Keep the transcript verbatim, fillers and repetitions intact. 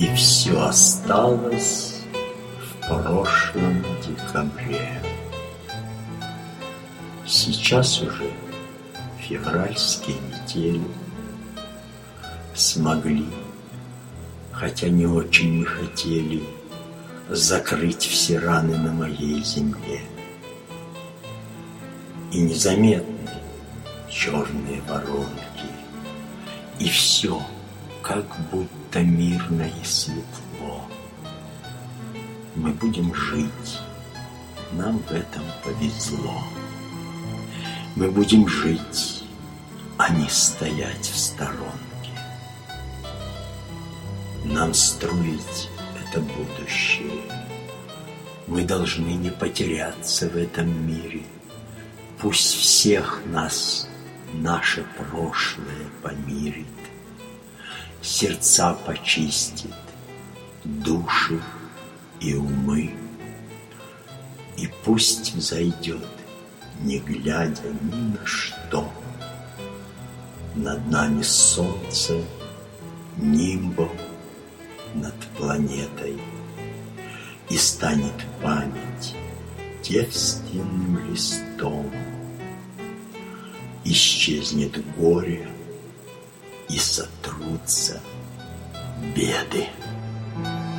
И все осталось в прошлом декабре. Сейчас уже февральские метели смогли, хотя не очень мы хотели, закрыть все раны на моей земле. И незаметны черные воронки, и все как будто мирно и светло. Мы будем жить, нам в этом повезло. Мы будем жить, а не стоять в сторонке. Нам строить это будущее. Мы должны не потеряться в этом мире. Пусть всех нас наше прошлое помирит, сердца почистит, души и умы. И пусть взойдет, не глядя ни на что, над нами солнце нимбом над планетой, и станет память девственным листом. Исчезнет горе, и сотрутся беды.